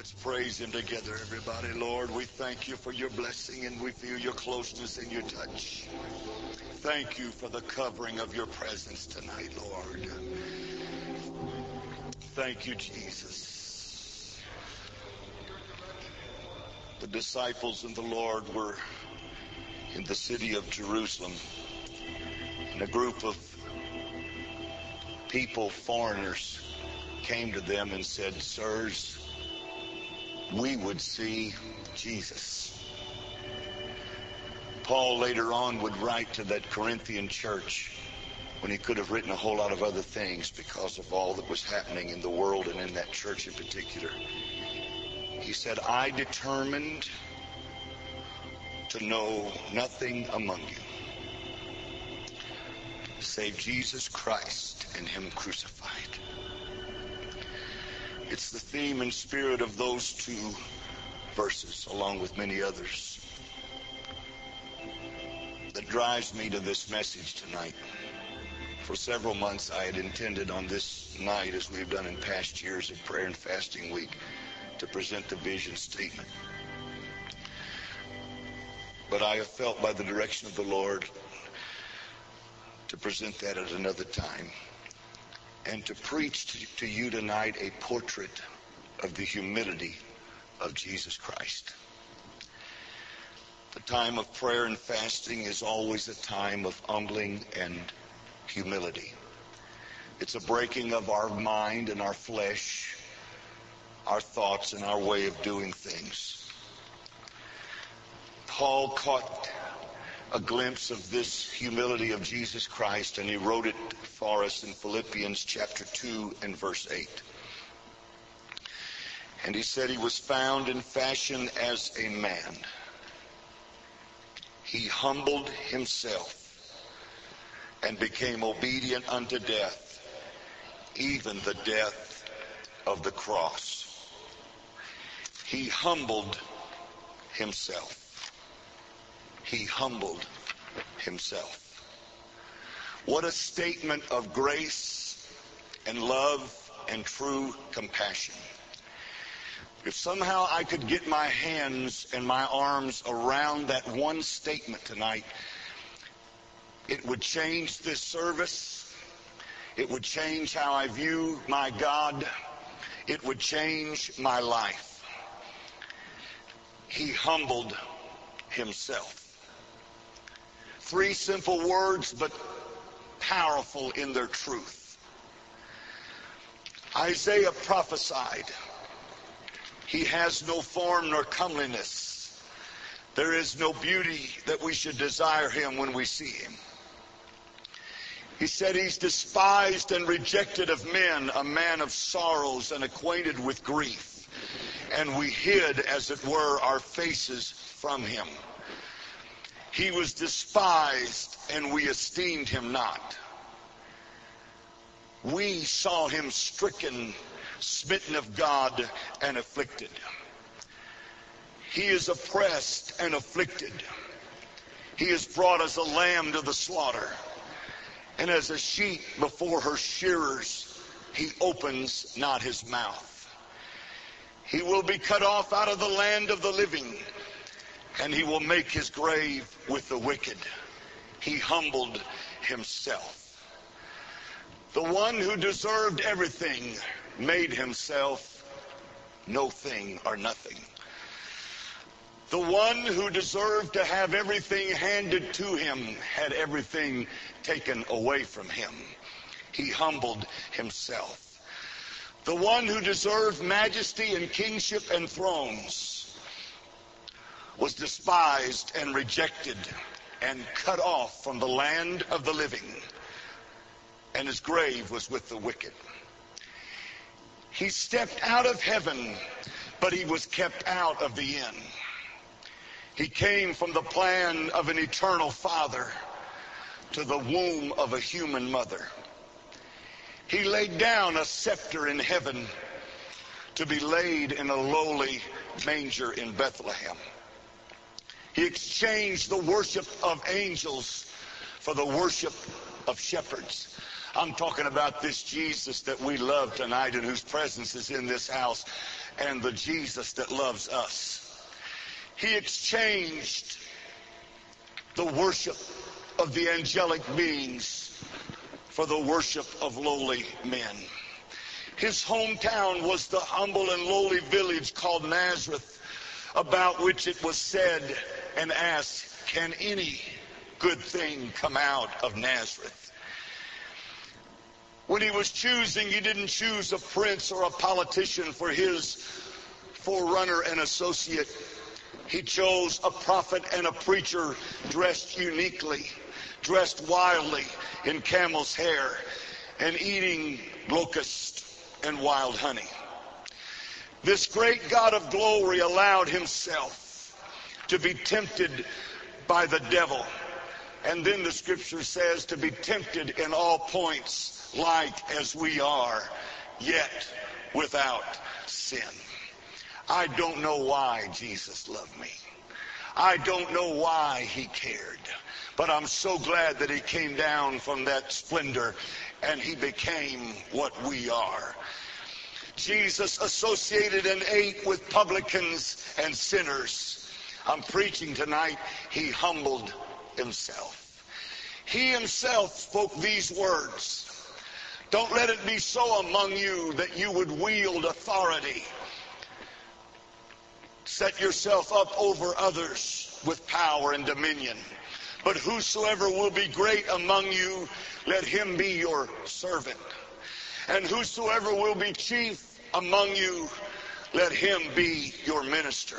Let's praise him together, everybody. Lord, we thank you for your blessing, and we feel your closeness and your touch. Thank you for the covering of your presence tonight, Lord. Thank you, Jesus. The disciples and the Lord were in the city of Jerusalem, and a group of people, foreigners, came to them and said, "Sirs, we would see Jesus." Paul later on would write to that Corinthian church when he could have written a whole lot of other things because of all that was happening in the world and in that church in particular. He said, "I determined to know nothing among you save Jesus Christ and him crucified." It's the theme and spirit of those two verses, along with many others, that drives me to this message tonight. For several months I had intended on this night, as we've done in past years of prayer and fasting week, to present the vision statement. But I have felt by the direction of the Lord to present that at another time, and to preach to you tonight a portrait of the humility of Jesus Christ. The time of prayer and fasting is always a time of humbling and humility. It's a breaking of our mind and our flesh, our thoughts and our way of doing things. Paul caught a glimpse of this humility of Jesus Christ, and he wrote it for us in Philippians chapter 2 and verse 8. And he said he was found in fashion as a man. He humbled himself and became obedient unto death, even the death of the cross. He humbled himself. He humbled himself. What a statement of grace and love and true compassion. If somehow I could get my hands and my arms around that one statement tonight, it would change this service. It would change how I view my God. It would change my life. He humbled himself. Three simple words, but powerful in their truth. Isaiah prophesied, "He has no form nor comeliness. There is no beauty that we should desire him when we see him." He said he's despised and rejected of men, a man of sorrows and acquainted with grief. And we hid, as it were, our faces from him. He was despised, and we esteemed him not. We saw him stricken, smitten of God, and afflicted. He is oppressed and afflicted. He is brought as a lamb to the slaughter, and as a sheep before her shearers, he opens not his mouth. He will be cut off out of the land of the living, and he will make his grave with the wicked. He humbled himself. The one who deserved everything made himself no thing or nothing. The one who deserved to have everything handed to him had everything taken away from him. He humbled himself. The one who deserved majesty and kingship and thrones was despised and rejected and cut off from the land of the living, and his grave was with the wicked. He stepped out of heaven, but he was kept out of the inn. He came from the plan of an eternal Father to the womb of a human mother. He laid down a scepter in heaven to be laid in a lowly manger in Bethlehem. He exchanged the worship of angels for the worship of shepherds. I'm talking about this Jesus that we love tonight and whose presence is in this house, and the Jesus that loves us. He exchanged the worship of the angelic beings for the worship of lowly men. His hometown was the humble and lowly village called Nazareth, about which it was said and asked, can any good thing come out of Nazareth? When he was choosing, he didn't choose a prince or a politician for his forerunner and associate. He chose a prophet and a preacher dressed uniquely, dressed wildly in camel's hair, and eating locust and wild honey. This great God of glory allowed himself to be tempted by the devil. And then the scripture says to be tempted in all points like as we are, yet without sin. I don't know why Jesus loved me. I don't know why he cared. But I'm so glad that he came down from that splendor and he became what we are. Jesus associated and ate with publicans and sinners. I'm preaching tonight, he humbled himself. He himself spoke these words. Don't let it be so among you that you would wield authority. Set yourself up over others with power and dominion. But whosoever will be great among you, let him be your servant. And whosoever will be chief among you, let him be your minister.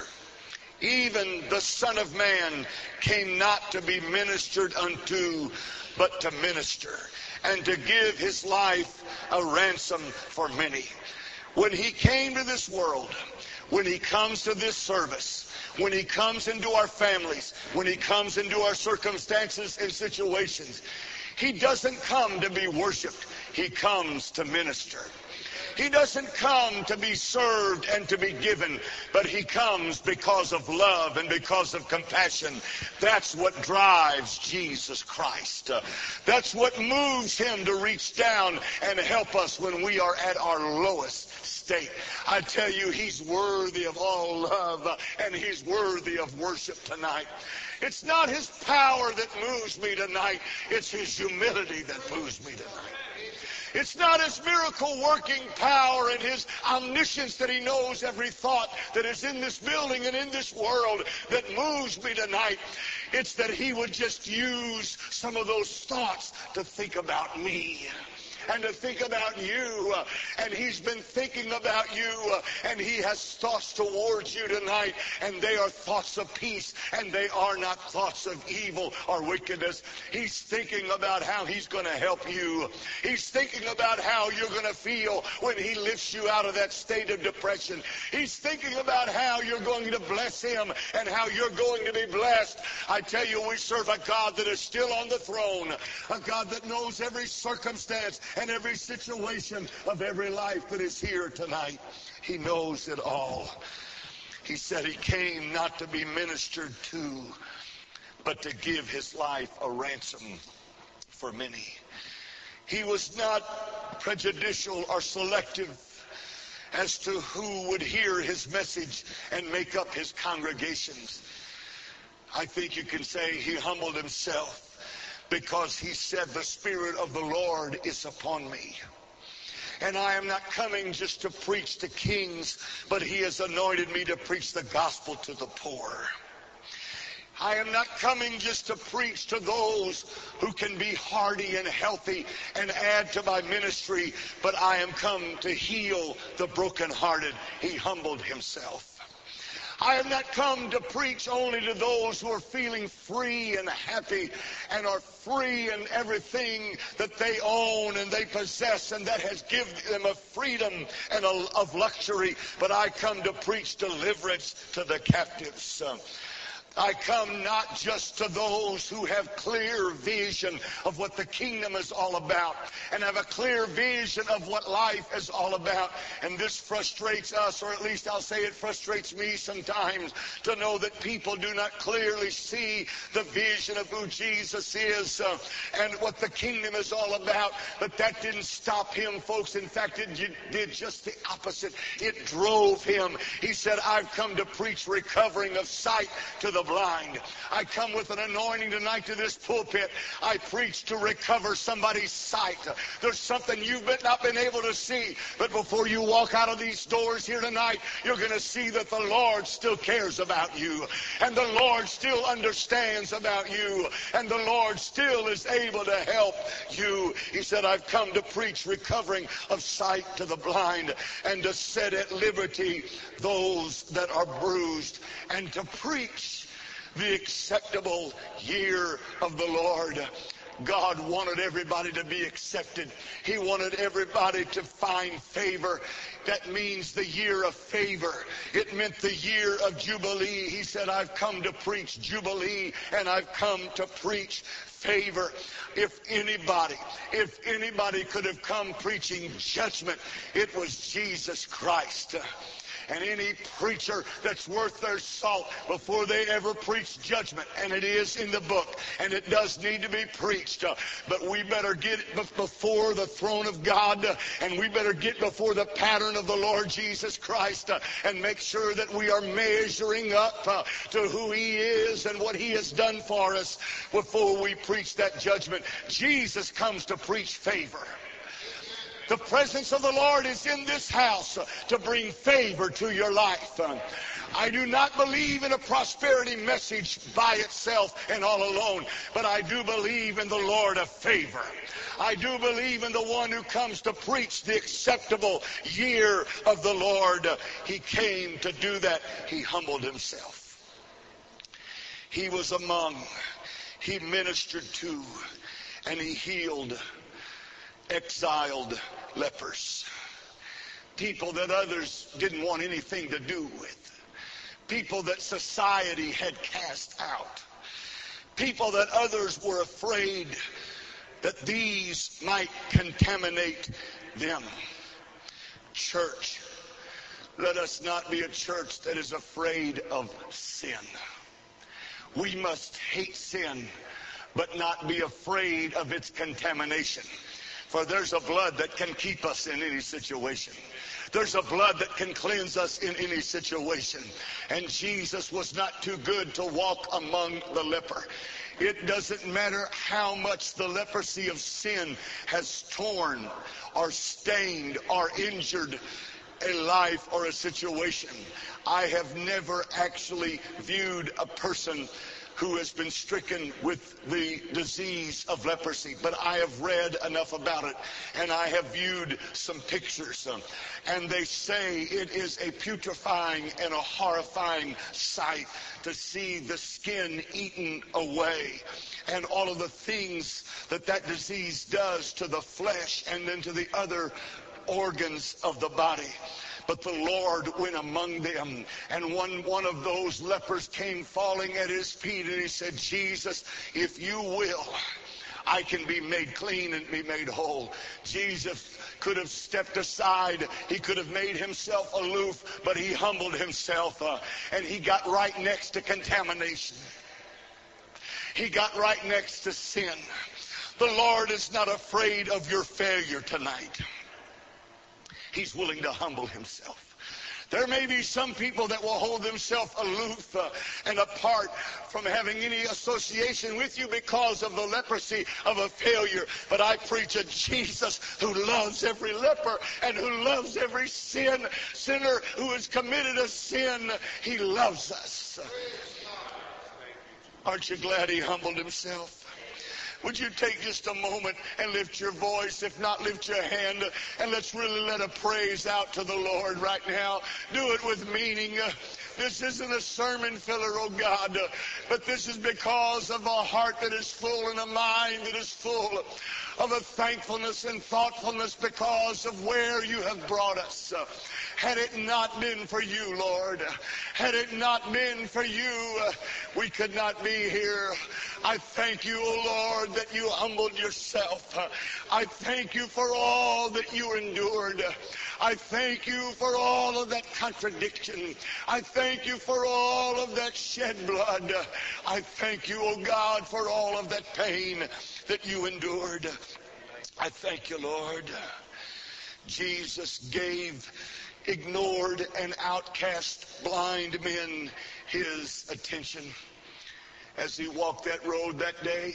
Even the Son of Man came not to be ministered unto, but to minister, and to give his life a ransom for many. When he came to this world, when he comes to this service, when he comes into our families, when he comes into our circumstances and situations, he doesn't come to be worshiped. He comes to minister. He doesn't come to be served and to be given, but he comes because of love and because of compassion. That's what drives Jesus Christ. That's what moves him to reach down and help us when we are at our lowest state. I tell you, he's worthy of all love, and he's worthy of worship tonight. It's not his power that moves me tonight. It's his humility that moves me tonight. It's not his miracle working power and his omniscience that he knows every thought that is in this building and in this world that moves me tonight. It's that he would just use some of those thoughts to think about me and to think about you. And he's been thinking about you, and he has thoughts towards you tonight, and they are thoughts of peace, and they are not thoughts of evil or wickedness. He's thinking about how he's going to help you. He's thinking about how you're going to feel when he lifts you out of that state of depression. He's thinking about how you're going to bless him and how you're going to be blessed. I tell you, we serve a God that is still on the throne, a God that knows every circumstance and every situation of every life that is here tonight. He knows it all. He said he came not to be ministered to, but to give his life a ransom for many. He was not prejudicial or selective as to who would hear his message and make up his congregations. I think you can say he humbled himself, because he said, the Spirit of the Lord is upon me. And I am not coming just to preach to kings, but he has anointed me to preach the gospel to the poor. I am not coming just to preach to those who can be hardy and healthy and add to my ministry, but I am come to heal the brokenhearted. He humbled himself. I have not come to preach only to those who are feeling free and happy and are free in everything that they own and they possess, and that has given them a freedom and of luxury. But I come to preach deliverance to the captives. I come not just to those who have clear vision of what the kingdom is all about and have a clear vision of what life is all about. And this frustrates us, or at least I'll say it frustrates me sometimes, to know that people do not clearly see the vision of who Jesus is and what the kingdom is all about. But that didn't stop him, folks. In fact, it did just the opposite. It drove him. He said, I've come to preach recovering of sight to the blind. I come with an anointing tonight to this pulpit. I preach to recover somebody's sight. There's something you've not been able to see, but before you walk out of these doors here tonight, you're going to see that the Lord still cares about you, and the Lord still understands about you, and the Lord still is able to help you. He said, I've come to preach recovering of sight to the blind, and to set at liberty those that are bruised, and to preach the acceptable year of the Lord. God wanted everybody to be accepted. He wanted everybody to find favor. That means the year of favor. It meant the year of Jubilee. He said, I've come to preach Jubilee, and I've come to preach favor. If anybody could have come preaching judgment, it was Jesus Christ. And any preacher that's worth their salt, before they ever preach judgment, and it is in the book, and it does need to be preached, but we better get before the throne of God, and we better get before the pattern of the Lord Jesus Christ, and make sure that we are measuring up to who he is and what he has done for us before we preach that judgment. Jesus comes to preach favor. The presence of the Lord is in this house to bring favor to your life. I do not believe in a prosperity message by itself and all alone, but I do believe in the Lord of favor. I do believe in the one who comes to preach the acceptable year of the Lord. He came to do that. He humbled himself. He was among, he ministered to, and he healed exiled lepers, people that others didn't want anything to do with, people that society had cast out, people that others were afraid that these might contaminate them. Church, let us not be a church that is afraid of sin. We must hate sin, but not be afraid of its contamination. For there's a blood that can keep us in any situation. There's a blood that can cleanse us in any situation. And Jesus was not too good to walk among the leper. It doesn't matter how much the leprosy of sin has torn or stained or injured a life or a situation. I have never actually viewed a person who has been stricken with the disease of leprosy, but I have read enough about it, and I have viewed some pictures, and they say it is a putrefying and a horrifying sight to see the skin eaten away, and all of the things that that disease does to the flesh and then to the other organs of the body. But the Lord went among them, and one of those lepers came falling at his feet, and he said, Jesus, if you will, I can be made clean and be made whole. Jesus could have stepped aside. He could have made himself aloof, but he humbled himself, and he got right next to contamination. He got right next to sin. The Lord is not afraid of your failure tonight. He's willing to humble himself. There may be some people that will hold themselves aloof and apart from having any association with you because of the leprosy of a failure. But I preach a Jesus who loves every leper and who loves every sinner who has committed a sin. He loves us. Aren't you glad he humbled himself? Would you take just a moment and lift your voice? If not, lift your hand, and let's really let a praise out to the Lord right now. Do it with meaning. This isn't a sermon filler, oh God, but this is because of a heart that is full and a mind that is full of a thankfulness and thoughtfulness because of where you have brought us. Had it not been for you, Lord, had it not been for you, we could not be here. I thank you, O Lord, that you humbled yourself. I thank you for all that you endured. I thank you for all of that contradiction. I thank you for all of that shed blood. I thank you, O God, for all of that pain that you endured. I thank you, Lord. Jesus gave ignored and outcast blind men his attention. As he walked that road that day,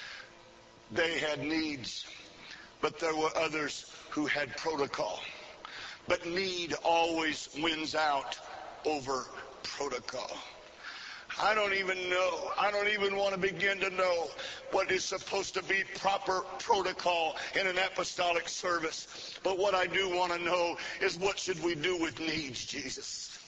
they had needs, but there were others who had protocol. But need always wins out over protocol. I don't even know. I don't even want to begin to know what is supposed to be proper protocol in an apostolic service. But what I do want to know is, what should we do with needs, Jesus?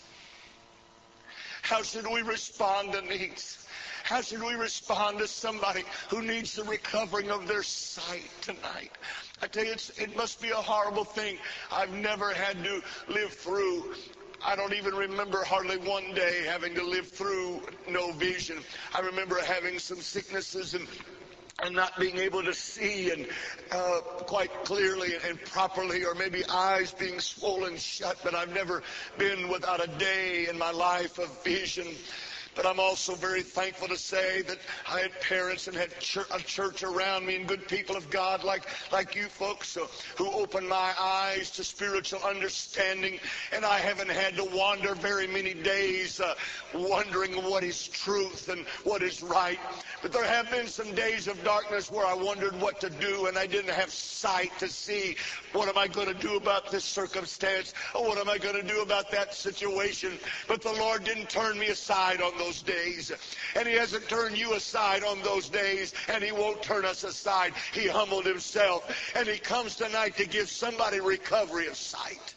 How should we respond to needs? How should we respond to somebody who needs the recovering of their sight tonight? I tell you, it must be a horrible thing. I've never had to live through, I don't even remember hardly one day having to live through no vision. I remember having some sicknesses and not being able to see and quite clearly and properly, or maybe eyes being swollen shut, but I've never been without a day in my life of vision. But I'm also very thankful to say that I had parents and had a church around me and good people of God like you folks who opened my eyes to spiritual understanding. And I haven't had to wander very many days wondering what is truth and what is right. But there have been some days of darkness where I wondered what to do, and I didn't have sight to see, what am I going to do about this circumstance? Or what am I going to do about that situation? But the Lord didn't turn me aside on those days, and he hasn't turned you aside on those days, and he won't turn us aside. He humbled himself, and he comes tonight to give somebody recovery of sight.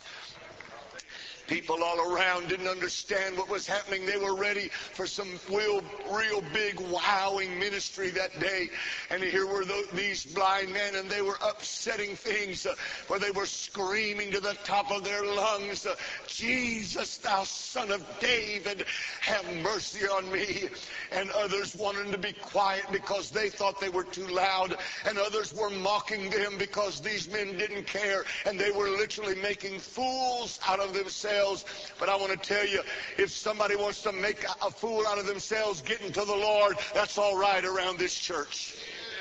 People all around didn't understand what was happening. They were ready for some real big wowing ministry that day. And here were these blind men, and they were upsetting things where they were screaming to the top of their lungs, Jesus, thou son of David, have mercy on me. And others wanted to be quiet because they thought they were too loud. And others were mocking them because these men didn't care. And they were literally making fools out of themselves. But I want to tell you, if somebody wants to make a fool out of themselves getting to the Lord, that's all right around this church.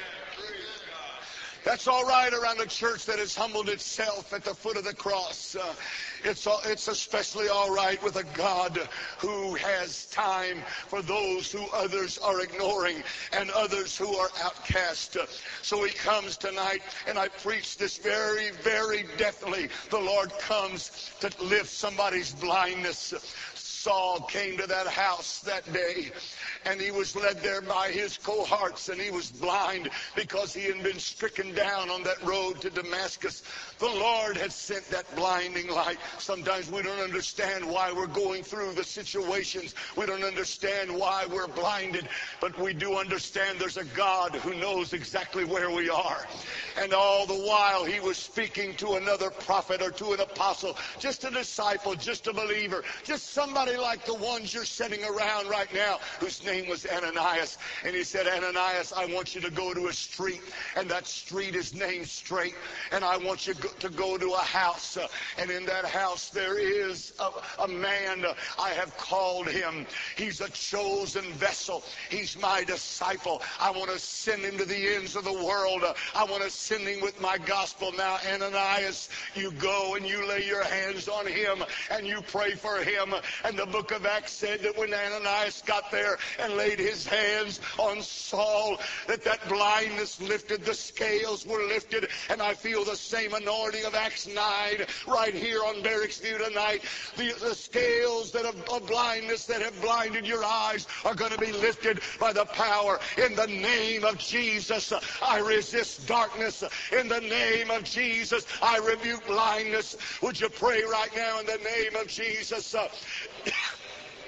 That's all right around a church that has humbled itself at the foot of the cross. It's especially all right with a God who has time for those who others are ignoring and others who are outcast. So he comes tonight, and I preach this very, very definitely. The Lord comes to lift somebody's blindness. Saul came to that house that day, and he was led there by his cohorts, and he was blind because he had been stricken down on that road to Damascus. The Lord had sent that blinding light. Sometimes we don't understand why we're going through the situations. We don't understand why we're blinded, but we do understand there's a God who knows exactly where we are. And all the while he was speaking to another prophet or to an apostle, just a disciple, just a believer, just somebody like the ones you're sitting around right now, whose name was Ananias. And he said, Ananias, I want you to go to a street, and that street is named Straight, and I want you to go to a house, and in that house there is a man. I have called him. He's a chosen vessel. He's my disciple. I want to send him to the ends of the world. I want to send him with my gospel. Now, Ananias, you go and you lay your hands on him and you pray for him. And the book of Acts said that when Ananias got there and laid his hands on Saul, that blindness lifted, the scales were lifted, and I feel the same anointing of Acts 9 right here on Barracks View tonight. The scales of blindness that have blinded your eyes are going to be lifted by the power. In the name of Jesus, I resist darkness. In the name of Jesus, I rebuke blindness. Would you pray right now in the name of Jesus?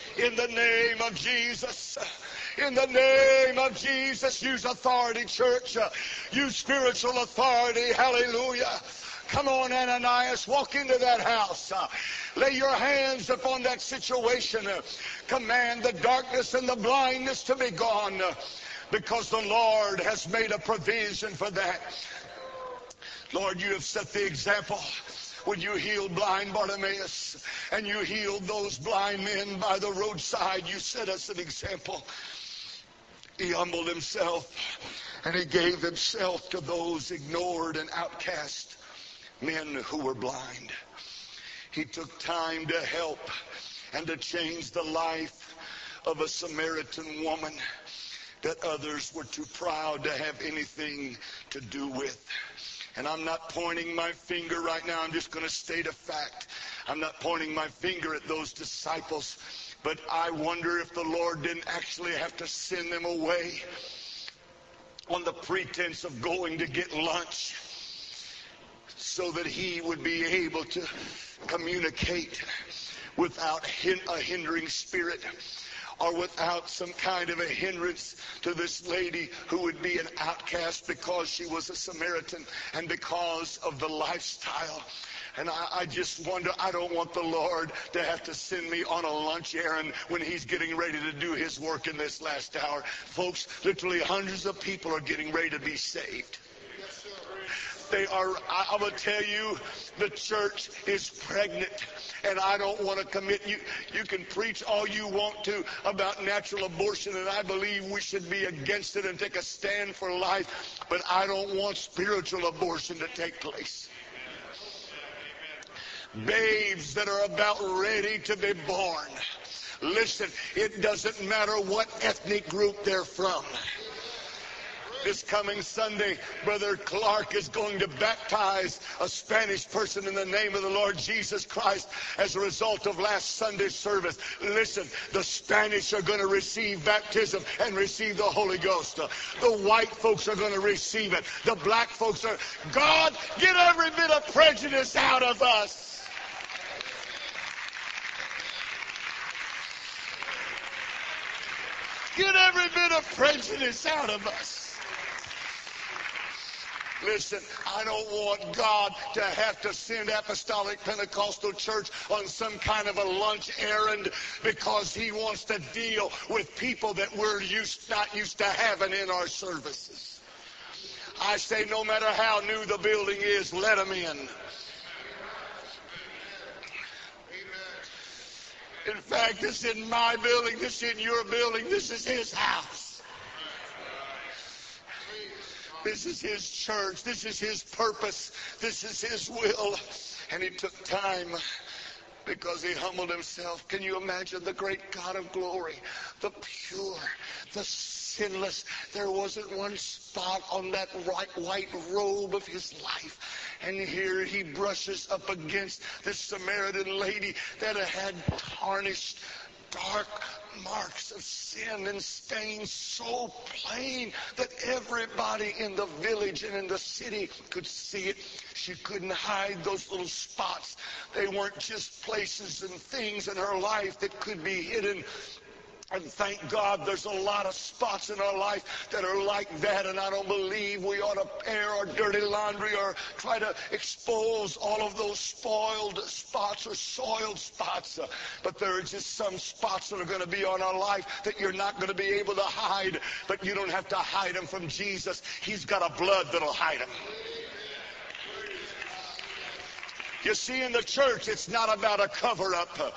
In the name of Jesus. In the name of Jesus. Use authority, church. Use spiritual authority. Hallelujah. Come on, Ananias, walk into that house. Lay your hands upon that situation. Command the darkness and the blindness to be gone, because the Lord has made a provision for that. Lord, you have set the example when you healed blind Bartimaeus and you healed those blind men by the roadside. You set us an example. He humbled himself and he gave himself to those ignored and outcast men who were blind. He took time to help and to change the life of a Samaritan woman that others were too proud to have anything to do with. And I'm not pointing my finger right now. I'm just going to state a fact. I'm not pointing my finger at those disciples, but I wonder if the Lord didn't actually have to send them away on the pretense of going to get lunch, so that he would be able to communicate without a hindering spirit, or without some kind of a hindrance to this lady who would be an outcast because she was a Samaritan and because of the lifestyle. And I just wonder, I don't want the Lord to have to send me on a lunch errand when he's getting ready to do his work in this last hour. Folks, literally hundreds of people are getting ready to be saved. They are, I will tell you, the church is pregnant, and I don't want to commit you. You can preach all you want to about natural abortion, and I believe we should be against it and take a stand for life, but I don't want spiritual abortion to take place. Babes that are about ready to be born. Listen, it doesn't matter what ethnic group they're from. This coming Sunday, Brother Clark is going to baptize a Spanish person in the name of the Lord Jesus Christ as a result of last Sunday's service. Listen, the Spanish are going to receive baptism and receive the Holy Ghost. The white folks are going to receive it. The black folks are. God, get every bit of prejudice out of us. Get every bit of prejudice out of us. Listen, I don't want God to have to send Apostolic Pentecostal Church on some kind of a lunch errand because he wants to deal with people that we're not used to having in our services. I say no matter how new the building is, let them in. In fact, this isn't my building, this isn't your building, this is his house. This is his church. This is his purpose. This is his will. And he took time because he humbled himself. Can you imagine the great God of glory, the pure, the sinless? There wasn't one spot on that white robe of his life. And here he brushes up against this Samaritan lady that had tarnished, dark marks of sin and stains so plain that everybody in the village and in the city could see it. She couldn't hide those little spots. They weren't just places and things in her life that could be hidden. And thank God there's a lot of spots in our life that are like that, and I don't believe we ought to air our dirty laundry or try to expose all of those spoiled spots or soiled spots. But there are just some spots that are going to be on our life that you're not going to be able to hide, but you don't have to hide them from Jesus. He's got a blood that'll hide them. You see, in the church, it's not about a cover-up.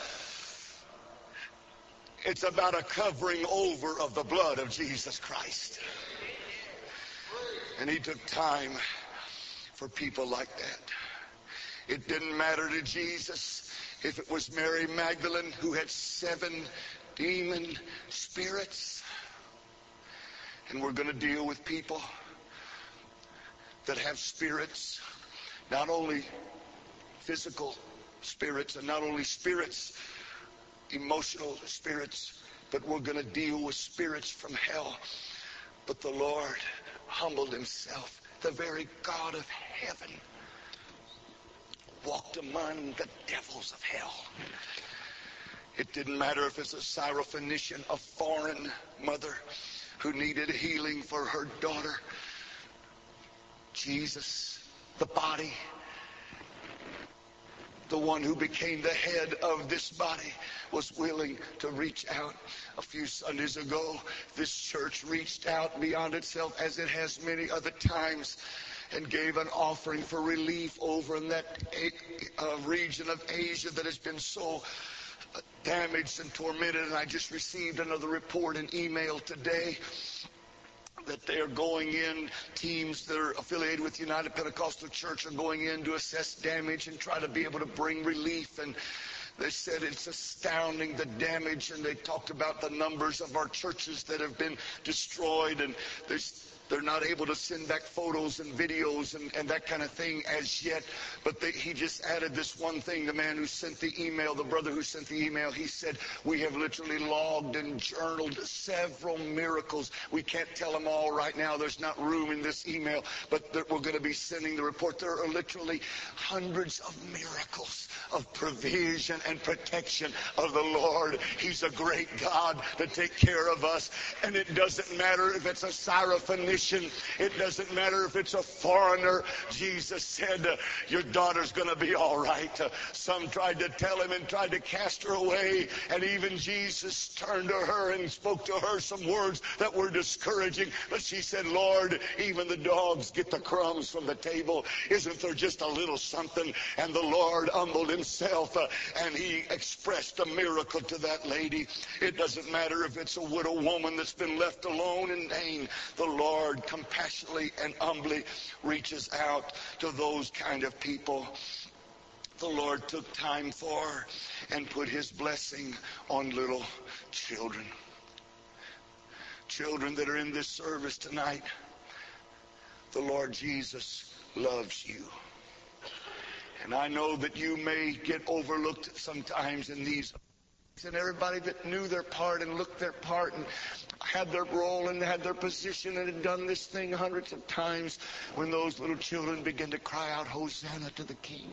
It's about a covering over of the blood of Jesus Christ. And he took time for people like that. It didn't matter to Jesus if it was Mary Magdalene who had 7 demon spirits. And we're going to deal with people that have spirits, not only physical spirits and not only spirits, emotional spirits, but we're going to deal with spirits from hell. But the Lord humbled himself. The very God of heaven walked among the devils of hell. It Didn't matter if it's a Syrophoenician, a foreign mother who needed healing for her daughter. Jesus, the body, the one who became the head of this body, was willing to reach out. A few Sundays ago, this church reached out beyond itself, as it has many other times, and gave an offering for relief over in that region of Asia that has been so damaged and tormented. And I just received another report, an email today, that they are going in, teams that are affiliated with United Pentecostal Church are going in to assess damage and try to be able to bring relief. And they said it's astounding, the damage, and they talked about the numbers of our churches that have been destroyed, and they're not able to send back photos and videos and that kind of thing as yet. But he just added this one thing. The man who sent the email, the brother who sent the email, he said, we have literally logged and journaled several miracles. We can't tell them all right now. There's not room in this email, but we're going to be sending the report. There are literally hundreds of miracles of provision and protection of the Lord. He's a great God to take care of us. And it doesn't matter if it's a Syrophoenician. It doesn't matter if it's a foreigner. Jesus said, your daughter's going to be all right. Some tried to tell him and tried to cast her away. And even Jesus turned to her and spoke to her some words that were discouraging. But she said, Lord, even the dogs get the crumbs from the table. Isn't there just a little something? And the Lord humbled himself and he expressed a miracle to that lady. It doesn't matter if it's a widow woman that's been left alone in pain. The Lord compassionately and humbly reaches out to those kind of people. The Lord took time for and put his blessing on little children. Children that are in this service tonight. The Lord Jesus loves you. And I know that you may get overlooked sometimes in these. And everybody that knew their part and looked their part and had their role and had their position and had done this thing hundreds of times, when those little children began to cry out, Hosanna to the King.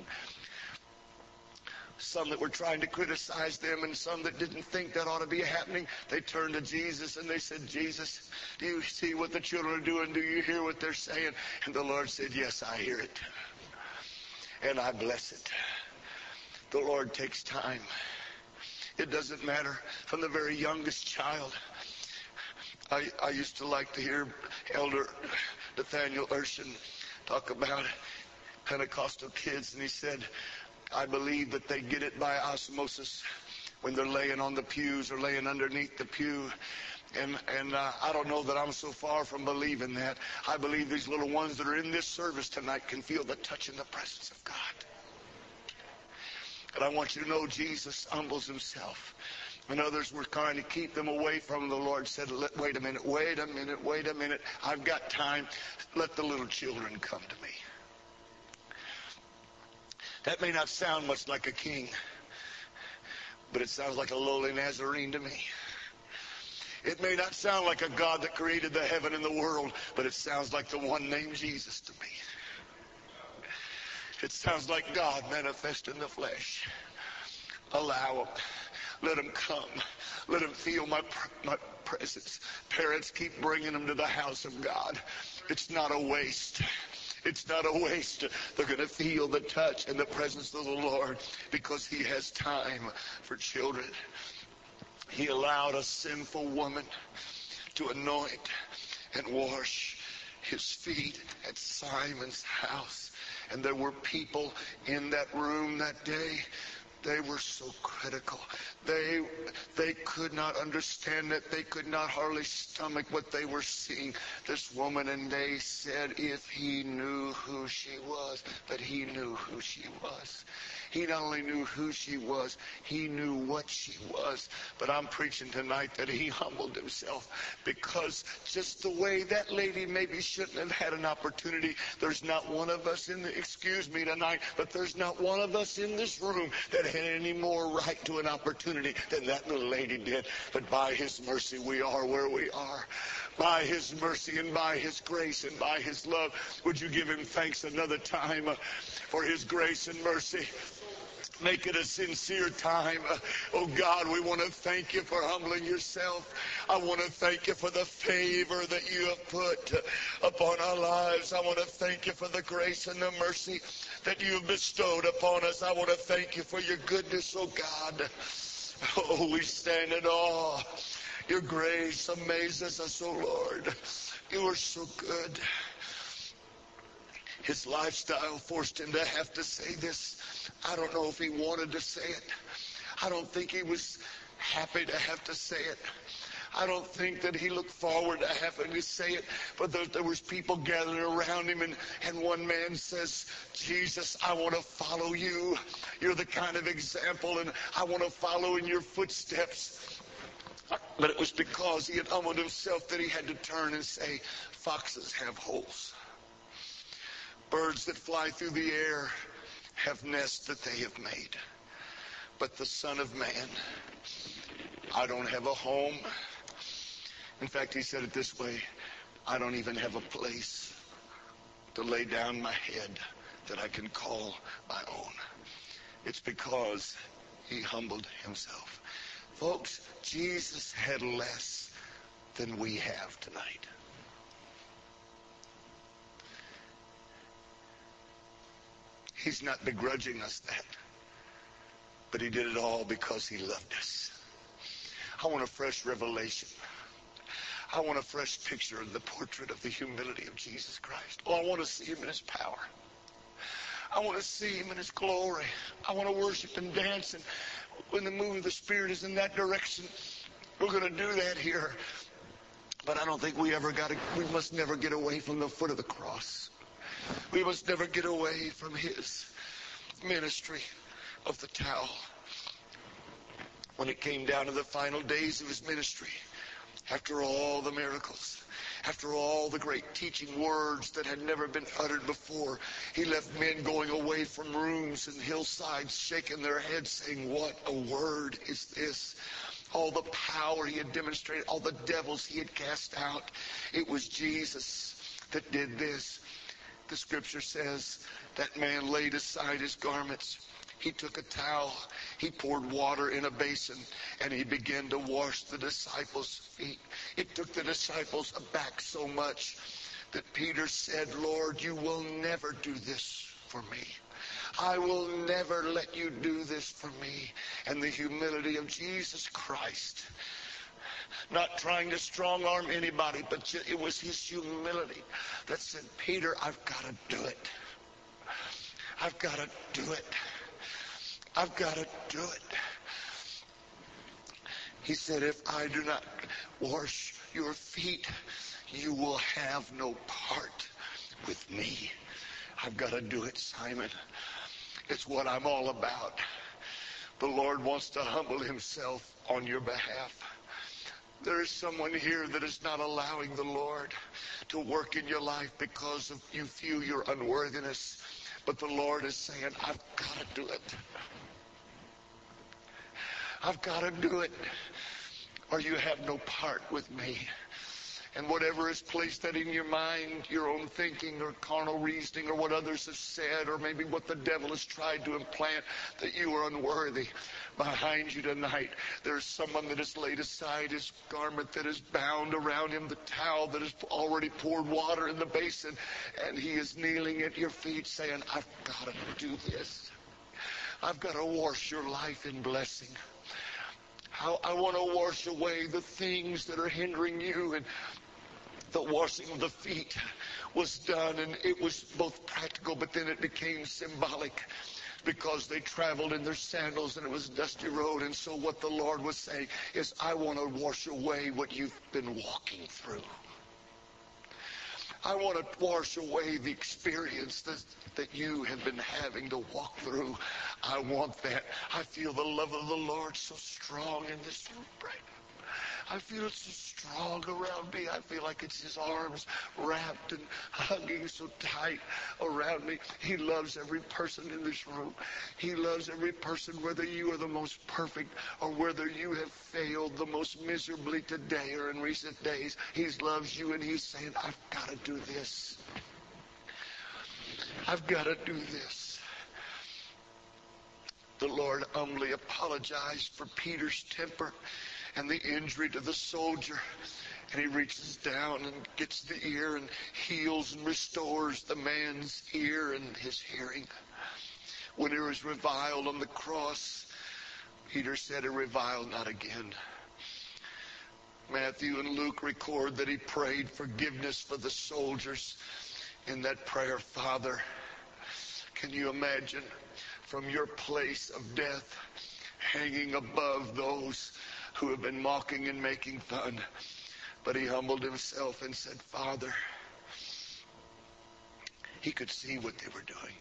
Some that were trying to criticize them and some that didn't think that ought to be happening, they turned to Jesus and they said, Jesus, do you see what the children are doing? Do you hear what they're saying? And the Lord said, yes, I hear it. And I bless it. The Lord takes time. It doesn't matter. From the very youngest child. I used to like to hear Elder Nathaniel Urshan talk about Pentecostal kids, and he said, I believe that they get it by osmosis when they're laying on the pews or laying underneath the pew. And I don't know that I'm so far from believing that. I believe these little ones that are in this service tonight can feel the touch and the presence of God. And I want you to know Jesus humbles himself. When others were trying to keep them away from the Lord said, wait a minute. I've got time. Let the little children come to me. That may not sound much like a king, but it sounds like a lowly Nazarene to me. It may not sound like a God that created the heaven and the world, but it sounds like the one named Jesus to me. It sounds like God manifest in the flesh. Allow them. Let them come. Let them feel my presence. Parents, keep bringing them to the house of God. It's not a waste. It's not a waste. They're going to feel the touch and the presence of the Lord because he has time for children. He allowed a sinful woman to anoint and wash his feet at Simon's house. And there were people in that room that day. They were so critical. They could not understand it. They could not hardly stomach what they were seeing. This woman, and they said if he knew who she was, but he knew who she was. He not only knew who she was, he knew what she was. But I'm preaching tonight that he humbled himself because just the way that lady maybe shouldn't have had an opportunity. There's not one of us excuse me tonight, but there's not one of us in this room that had any more right to an opportunity than that little lady did. But by his mercy, we are where we are. By his mercy and by his grace and by his love. Would you give him thanks another time for his grace and mercy? Make it a sincere time. Oh God, we want to thank you for humbling yourself. I want to thank you for the favor that you have put upon our lives. I want to thank you for the grace and the mercy that you have bestowed upon us. I want to thank you for your goodness, oh God. Oh, we stand in awe. Your grace amazes us, oh Lord. You are so good. His lifestyle forced him to have to say this. I don't know if he wanted to say it. I don't think he was happy to have to say it. I don't think that he looked forward to having to say it, but there was people gathering around him, and one man says, Jesus, I want to follow you. You're the kind of example, and I want to follow in your footsteps. But it was because he had humbled himself that he had to turn and say, foxes have holes. Birds that fly through the air have nests that they have made. But the Son of Man, I don't have a home. In fact, he said it this way, I don't even have a place to lay down my head that I can call my own. It's because he humbled himself. Folks, Jesus had less than we have tonight. He's not begrudging us that. But he did it all because he loved us. I want a fresh revelation. I want a fresh picture of the portrait of the humility of Jesus Christ. Oh, I want to see him in his power. I want to see him in his glory. I want to worship and dance. And when the move of the Spirit is in that direction, we're going to do that here. But I don't think we must never get away from the foot of the cross. We must never get away from his ministry of the towel. When it came down to the final days of his ministry, after all the miracles, after all the great teaching words that had never been uttered before, he left men going away from rooms and hillsides shaking their heads saying, what a word is this? All the power he had demonstrated, all the devils he had cast out. It was Jesus that did this. The scripture says that man laid aside his garments. He took a towel, he poured water in a basin, and he began to wash the disciples' feet. It took the disciples aback so much that Peter said, Lord, you will never do this for me. I will never let you do this for me. And the humility of Jesus Christ, not trying to strong-arm anybody, but it was his humility that said, Peter, I've got to do it. I've got to do it. I've got to do it. He said, if I do not wash your feet, you will have no part with me. I've got to do it, Simon. It's what I'm all about. The Lord wants to humble himself on your behalf. There is someone here that is not allowing the Lord to work in your life because of you feel your unworthiness. But the Lord is saying, I've got to do it. I've got to do it, or you have no part with me. And whatever is placed that in your mind, your own thinking or carnal reasoning or what others have said or maybe what the devil has tried to implant that you are unworthy, behind you tonight there's someone that has laid aside his garment, that is bound around him the towel, that has already poured water in the basin, and he is kneeling at your feet saying, I've got to do this. I've got to wash your life in blessing. I want to wash away the things that are hindering you. And the washing of the feet was done, and it was both practical, but then it became symbolic because they traveled in their sandals and it was a dusty road. And so what the Lord was saying is, I want to wash away what you've been walking through. I want to wash away the experience that you have been having to walk through. I want that. I feel the love of the Lord so strong in this room right now. I feel it so strong around me. I feel like it's his arms wrapped and hugging so tight around me. He loves every person in this room. He loves every person, whether you are the most perfect or whether you have failed the most miserably today or in recent days. He loves you, and he's saying, I've got to do this. I've got to do this. The Lord humbly apologized for Peter's temper and the injury to the soldier. And he reaches down and gets the ear and heals and restores the man's ear and his hearing. When he was reviled on the cross, Peter said, "Revile not again." Matthew and Luke record that he prayed forgiveness for the soldiers in that prayer. Father, can you imagine from your place of death hanging above those who have been mocking and making fun? But he humbled himself and said, Father, he could see what they were doing.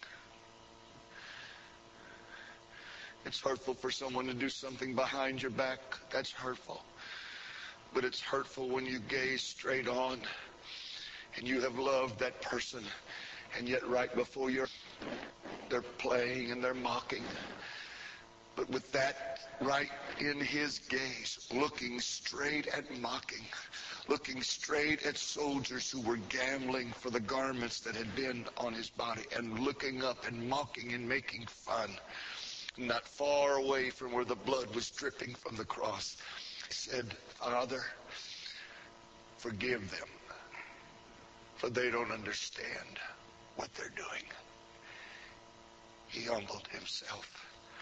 It's hurtful for someone to do something behind your back. That's hurtful. But it's hurtful when you gaze straight on and you have loved that person, and yet right before they're playing and they're mocking. But with that right in his gaze, looking straight at mocking, looking straight at soldiers who were gambling for the garments that had been on his body, and looking up and mocking and making fun, not far away from where the blood was dripping from the cross, he said, Father, forgive them, for they don't understand what they're doing. He humbled himself.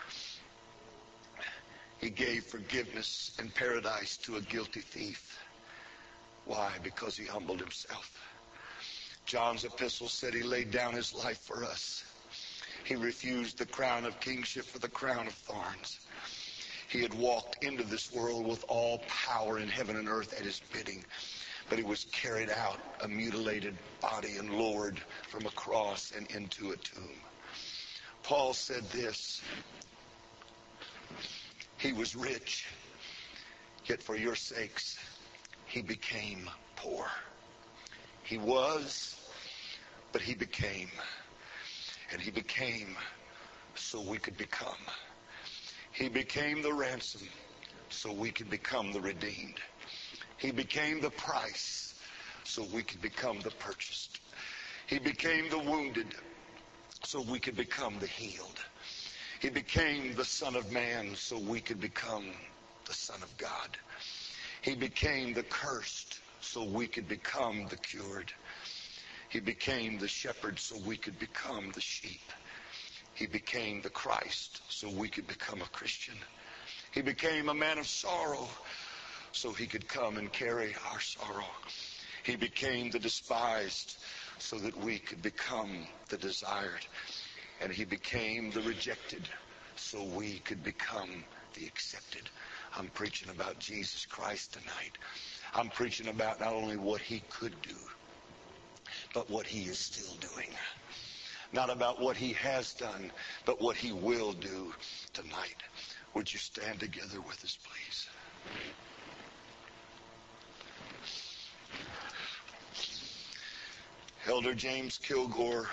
He gave forgiveness and paradise to a guilty thief. Why? Because he humbled himself. John's epistle said he laid down his life for us. He refused the crown of kingship for the crown of thorns. He had walked into this world with all power in heaven and earth at his bidding, but he was carried out, a mutilated body, and lowered from a cross and into a tomb. Paul said this, he was rich, yet for your sakes he became poor. He was, but he became. And he became so we could become. He became the ransom so we could become the redeemed. He became the price so we could become the purchased. He became the wounded so we could become the healed. He became the Son of Man so we could become the Son of God. He became the cursed so we could become the cured. He became the shepherd so we could become the sheep. He became the Christ so we could become a Christian. He became a man of sorrow so he could come and carry our sorrow. He became the despised so that we could become the desired. And he became the rejected so we could become the accepted. I'm preaching about Jesus Christ tonight. I'm preaching about not only what he could do, but what he is still doing. Not about what he has done, but what he will do tonight. Would you stand together with us, please? Elder James Kilgore,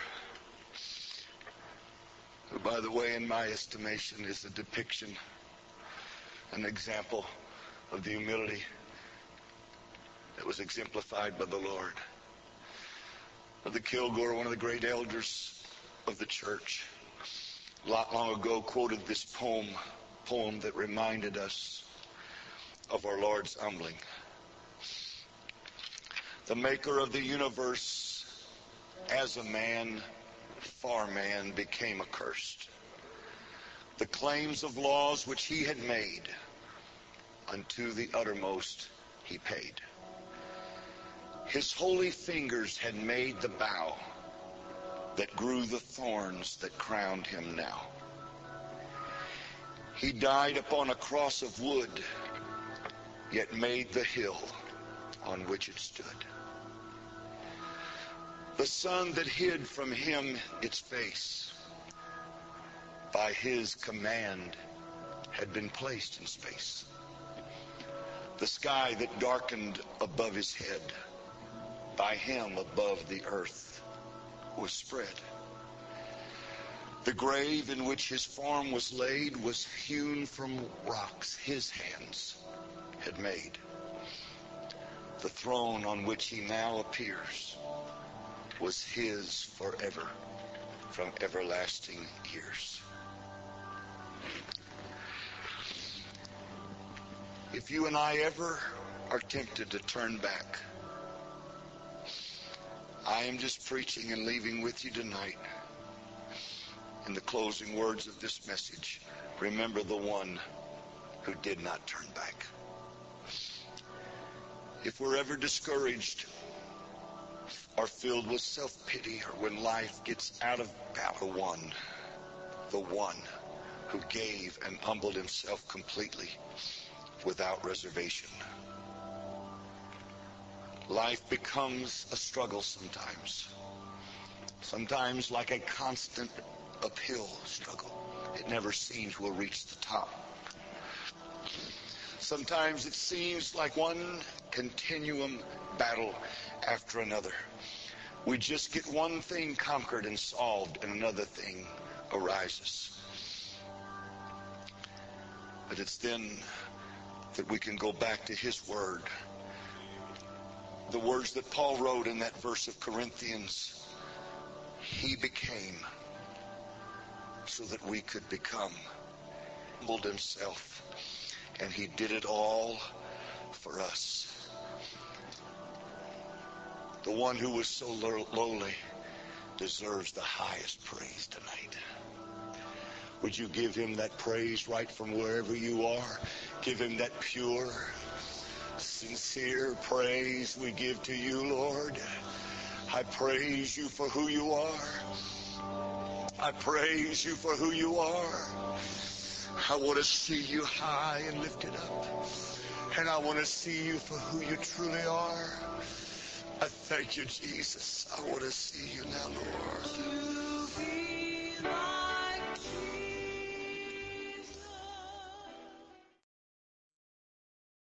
who, by the way, in my estimation, is a depiction, an example of the humility that was exemplified by the Lord. Brother Kilgore, one of the great elders of the church, not long ago quoted this poem that reminded us of our Lord's humbling. The maker of the universe, as a man, for man, became accursed. The claims of laws which he had made, unto the uttermost he paid. His holy fingers had made the bough that grew the thorns that crowned him now. He died upon a cross of wood, yet made the hill on which it stood. The sun that hid from him its face, by his command had been placed in space. The sky that darkened above his head, by him above the earth was spread. The grave in which his form was laid was hewn from rocks his hands had made. The throne on which he now appears was his forever, from everlasting years. If you and I ever are tempted to turn back, I am just preaching and leaving with you tonight in the closing words of this message. Remember the one who did not turn back. If we're ever discouraged or filled with self-pity, or when life gets out of balance, the one who gave and humbled himself completely without reservation. Life becomes a struggle sometimes. Sometimes like a constant uphill struggle. It never seems we'll reach the top. Sometimes it seems like one continuum battle after another. We just get one thing conquered and solved, and another thing arises. But it's then that we can go back to his word. The words that Paul wrote in that verse of Corinthians. He became so that we could become. Humbled himself, and he did it all for us. The one who was so lowly deserves the highest praise tonight. Would you give him that praise right from wherever you are? Give him that pure, sincere praise we give to you, Lord. I praise you for who you are. I praise you for who you are. I want to see you high and lifted up. And I want to see you for who you truly are. I thank you, Jesus. I want to see you now, Lord.